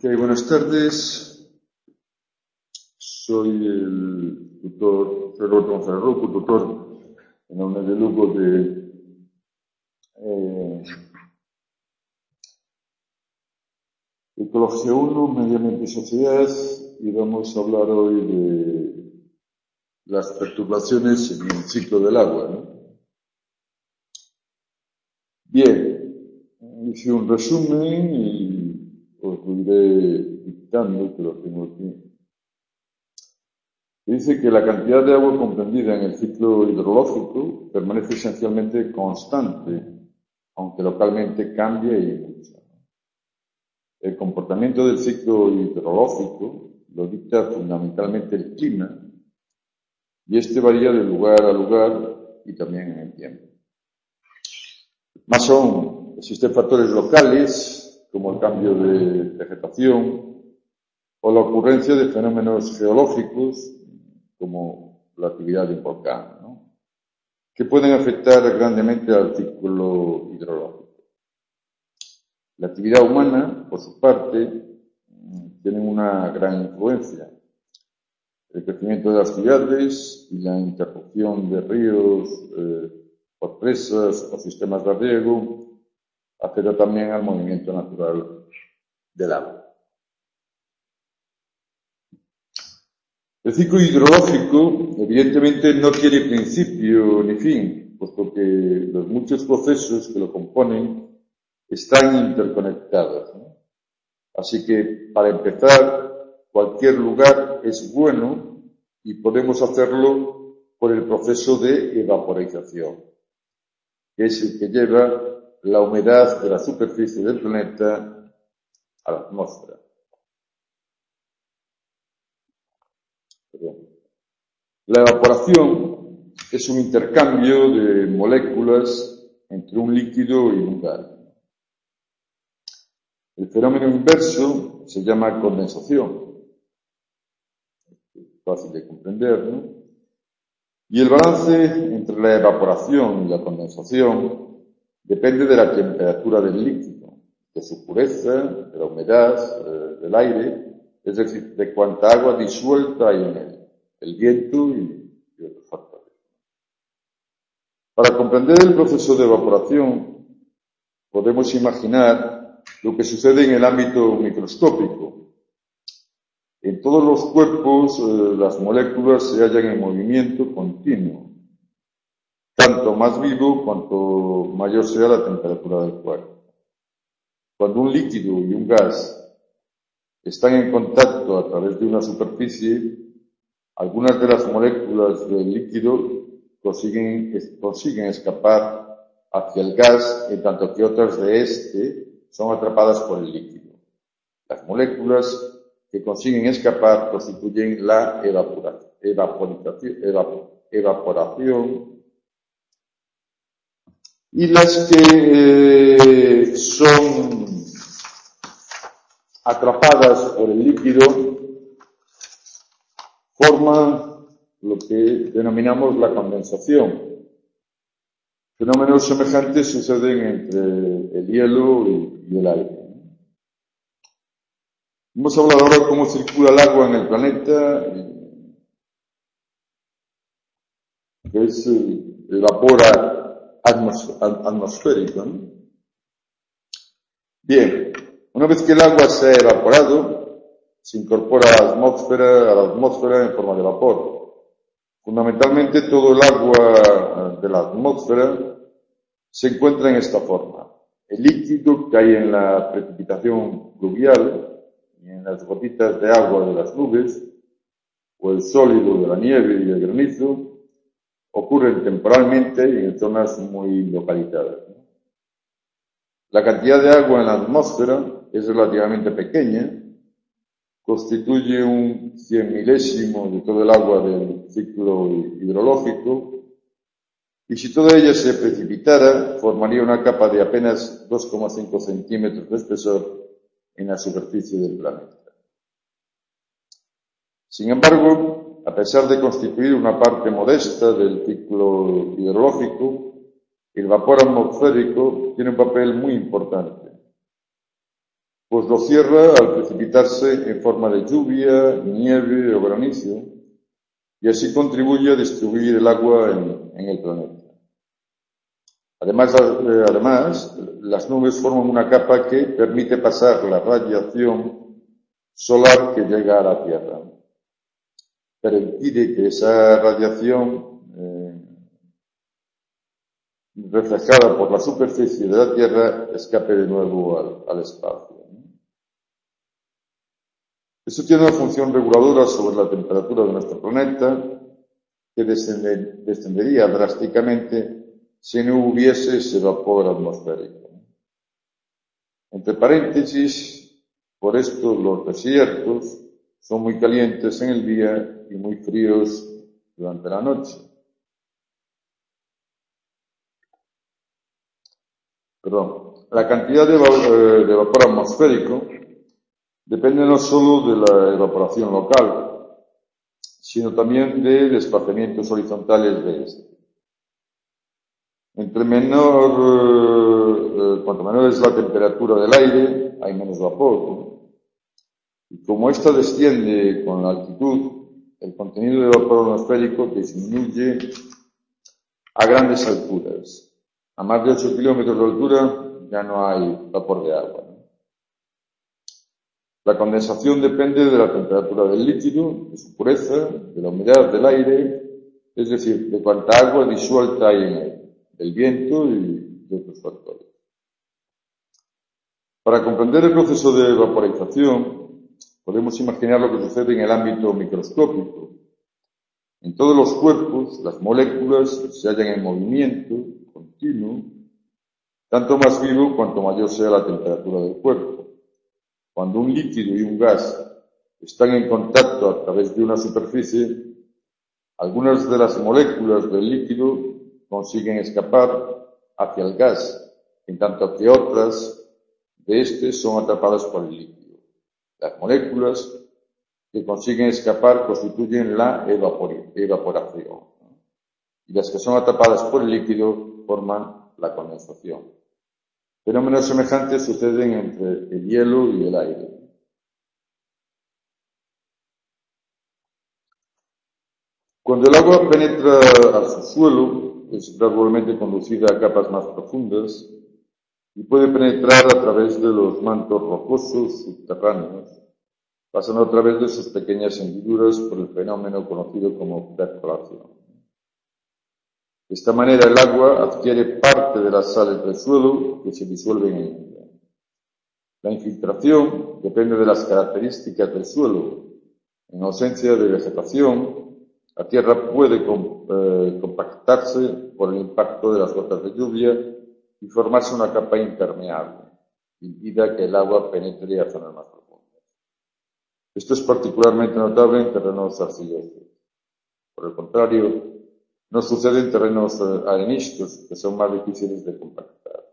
Buenas tardes. Soy el tutor Roberto González Rouco, tutor en la UNED de Lugo de Ecología 1, Medio Ambiente y Sociedad, y vamos a hablar hoy de las perturbaciones en el ciclo del agua, ¿no? Bien, hice un resumen y os lo iré dictando, que lo tengo aquí. Dice que la cantidad de agua comprendida en el ciclo hidrológico permanece esencialmente constante, aunque localmente cambia y mucho. El comportamiento del ciclo hidrológico lo dicta fundamentalmente el clima, y este varía de lugar a lugar y también en el tiempo. Más aún, existen factores locales, como el cambio de vegetación o la ocurrencia de fenómenos geológicos, como la actividad de un volcán, ¿no?, que pueden afectar grandemente al ciclo hidrológico. La actividad humana, por su parte, tiene una gran influencia. El crecimiento de las ciudades y la interrupción de ríos por presas o sistemas de riego afecta también al movimiento natural del agua. El ciclo hidrológico, evidentemente, no tiene principio ni fin, puesto que los muchos procesos que lo componen están interconectados, ¿no? Así que, para empezar, cualquier lugar es bueno y podemos hacerlo por el proceso de evaporización, que es el que lleva la humedad de la superficie del planeta a la atmósfera. La evaporación es un intercambio de moléculas entre un líquido y un gas. El fenómeno inverso se llama condensación. Es fácil de comprender, ¿no? Y el balance entre la evaporación y la condensación depende de la temperatura del líquido, de su pureza, de la humedad del aire, es decir, de cuánta agua disuelta hay en él, el viento y otros factores. Para comprender el proceso de evaporación, podemos imaginar lo que sucede en el ámbito microscópico. En todos los cuerpos, las moléculas se hallan en movimiento continuo, tanto más vivo cuanto mayor sea la temperatura del cuerpo. Cuando un líquido y un gas están en contacto a través de una superficie, algunas de las moléculas del líquido consiguen escapar hacia el gas, en tanto que otras de este son atrapadas por el líquido. Las moléculas que consiguen escapar constituyen la evaporación, y las que son atrapadas por el líquido forman lo que denominamos la condensación. Fenómenos semejantes suceden entre el hielo y el aire. Hemos hablado ahora de cómo circula el agua en el planeta, que es el vapor atmosférico, ¿no? Bien, una vez que el agua se ha evaporado, se incorpora a la atmósfera en forma de vapor. Fundamentalmente, todo el agua de la atmósfera se encuentra en esta forma. El líquido que hay en la precipitación pluvial y en las gotitas de agua de las nubes, o el sólido de la nieve y el granizo, ocurren temporalmente y en zonas muy localizadas. La cantidad de agua en la atmósfera es relativamente pequeña, constituye un 100.000º de todo el agua del ciclo hidrológico, y si toda ella se precipitara, formaría una capa de apenas 2,5 centímetros de espesor en la superficie del planeta. Sin embargo, a pesar de constituir una parte modesta del ciclo hidrológico, el vapor atmosférico tiene un papel muy importante, pues lo cierra al precipitarse en forma de lluvia, nieve o granizo, y así contribuye a distribuir el agua en el planeta. Además, las nubes forman una capa que permite pasar la radiación solar que llega a la Tierra, pero impide que esa radiación reflejada por la superficie de la Tierra escape de nuevo al espacio. Esto tiene una función reguladora sobre la temperatura de nuestro planeta que descendería drásticamente si no hubiese ese vapor atmosférico. Entre paréntesis, por esto los desiertos son muy calientes en el día y muy fríos durante la noche. La cantidad de vapor atmosférico depende no solo de la evaporación local, sino también de desplazamientos horizontales de este. Cuanto menor es la temperatura del aire, hay menos vapor, ¿no? Y como ésta desciende con la altitud, el contenido de vapor atmosférico disminuye a grandes alturas. A más de 8 kilómetros de altura ya no hay vapor de agua, ¿no? La condensación depende de la temperatura del líquido, de su pureza, de la humedad del aire, es decir, de cuánta agua disuelta hay en él, del viento y de otros factores. Para comprender el proceso de vaporización, podemos imaginar lo que sucede en el ámbito microscópico. En todos los cuerpos, las moléculas se hallan en movimiento continuo, tanto más vivo cuanto mayor sea la temperatura del cuerpo. Cuando un líquido y un gas están en contacto a través de una superficie, algunas de las moléculas del líquido consiguen escapar hacia el gas, en tanto que otras de este son atrapadas por el líquido. Las moléculas que consiguen escapar constituyen la evaporación, y las que son atrapadas por el líquido forman la condensación. Fenómenos semejantes suceden entre el hielo y el aire. Cuando el agua penetra al subsuelo, es gradualmente conducida a capas más profundas y puede penetrar a través de los mantos rocosos subterráneos, pasando a través de sus pequeñas hendiduras por el fenómeno conocido como percolación. De esta manera el agua adquiere parte de las sales del suelo que se disuelven en ella. La infiltración depende de las características del suelo. En ausencia de vegetación, la tierra puede compactarse por el impacto de las gotas de lluvia y formarse una capa impermeable, que impida que el agua penetre a zonas más profundas. Esto es particularmente notable en terrenos arcillosos. Por el contrario, no sucede en terrenos areniscos, que son más difíciles de compactar.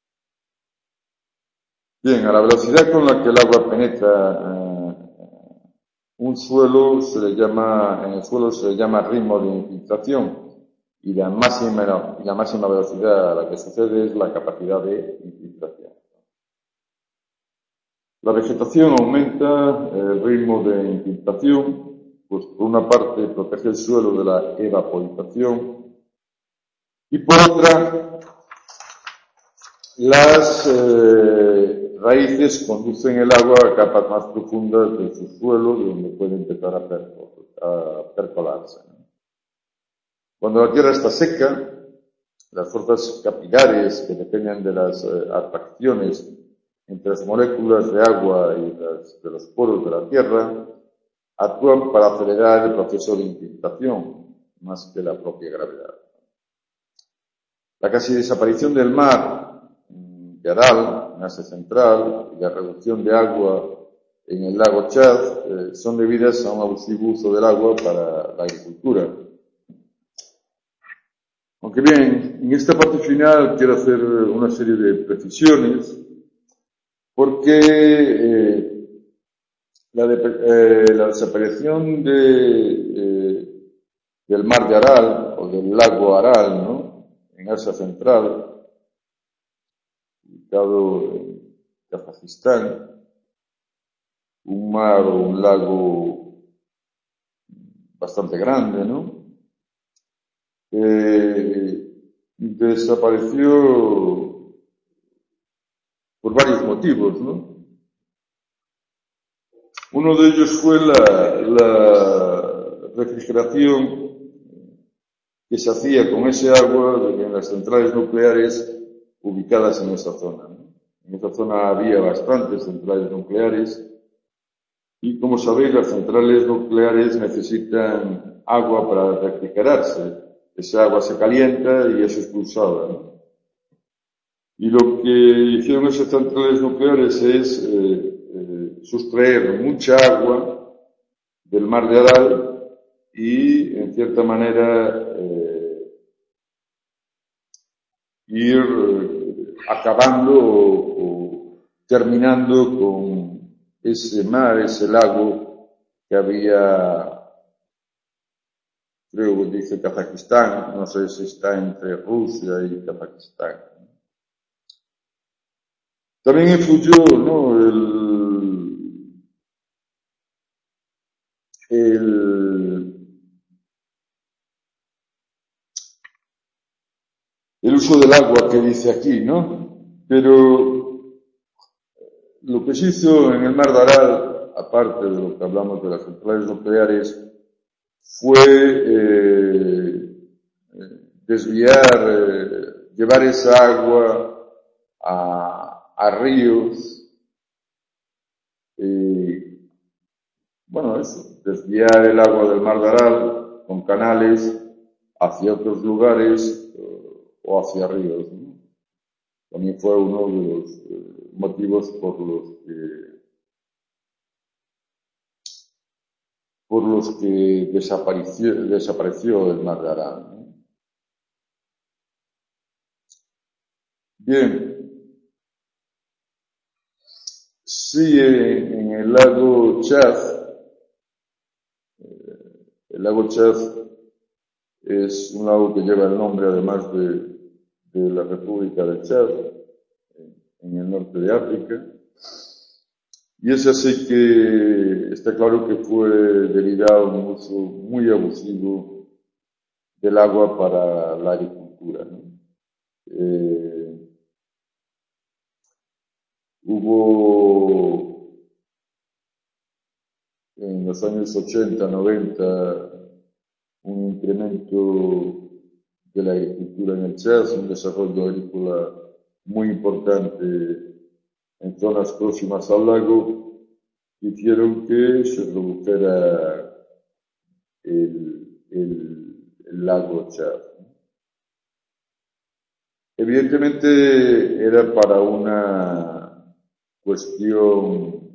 Bien, a la velocidad con la que el agua penetra en el suelo se le llama ritmo de infiltración, y la máxima velocidad a la que sucede es la capacidad de infiltración. La vegetación aumenta el ritmo de infiltración, pues por una parte protege el suelo de la evaporización y por otra las raíces conducen el agua a capas más profundas del subsuelo, donde puede empezar a percolarse. Cuando la tierra está seca, las fuerzas capilares que dependen de las atracciones entre las moléculas de agua y de los poros de la tierra actúan para acelerar el proceso de infiltración, más que la propia gravedad. La casi desaparición del mar de Aral, en Asia Central, y la reducción de agua en el lago Chad son debidas a un abusivo uso del agua para la agricultura. Aunque bien, en esta parte final quiero hacer una serie de precisiones, porque la desaparición del mar de Aral, o del lago Aral, ¿no?, en Asia Central, ubicado en Kazajistán, un mar o un lago bastante grande, ¿no? Desapareció por varios motivos, ¿no? Uno de ellos fue la refrigeración que se hacía con ese agua en las centrales nucleares ubicadas en esa zona, ¿no? En esa zona había bastantes centrales nucleares y, como sabéis, las centrales nucleares necesitan agua para refrigerarse. Esa agua se calienta y es expulsada, ¿no? Y lo que hicieron esas centrales nucleares es sustraer mucha agua del mar de Aral y, en cierta manera, ir acabando o terminando con ese mar, ese lago que había, creo que dice Kazajistán, no sé si está entre Rusia y Kazajistán. También influyó, ¿no?, el uso del agua que dice aquí, ¿no? Pero lo que se hizo en el mar de Aral, aparte de lo que hablamos de las centrales nucleares, fue desviar, llevar esa agua a ríos, bueno, eso, desviar el agua del mar de Aral con canales hacia otros lugares o hacia ríos, ¿no? También fue uno de los motivos por los que desapareció el mar de Aral, ¿no? Bien, sí, en el lago Chad es un lago que lleva el nombre, además, de la República de Chad, en el norte de África. Y es así que está claro que fue debido a un uso muy abusivo del agua para la agricultura, ¿no? Hubo en los años 80, 90 un incremento de la agricultura en el Chad, un desarrollo agrícola muy importante en zonas próximas al lago, que hicieron que se redujera el lago Chad. Evidentemente era para una cuestión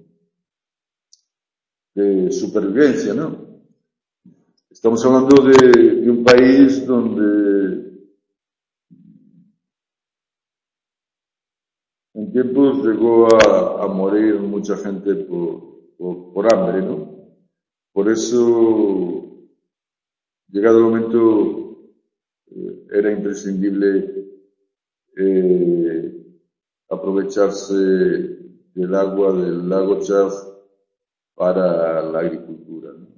de supervivencia, ¿no? Estamos hablando de un país donde en tiempos llegó a morir mucha gente por hambre, ¿no? Por eso, llegado el momento, era imprescindible aprovecharse del agua del lago Chad para la agricultura, ¿no?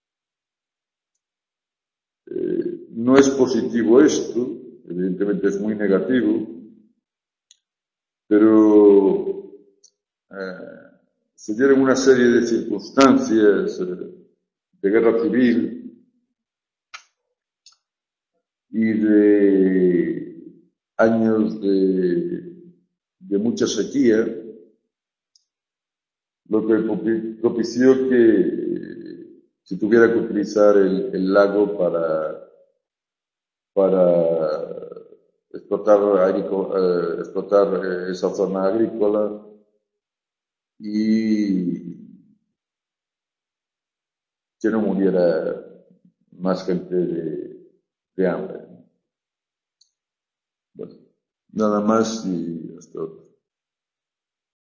No es positivo esto, evidentemente es muy negativo, pero se dieron una serie de circunstancias de guerra civil y de años de mucha sequía, lo que propició que se tuviera que utilizar el lago para explotar esa zona agrícola y que no muriera más gente de hambre. Bueno, nada más y hasta luego.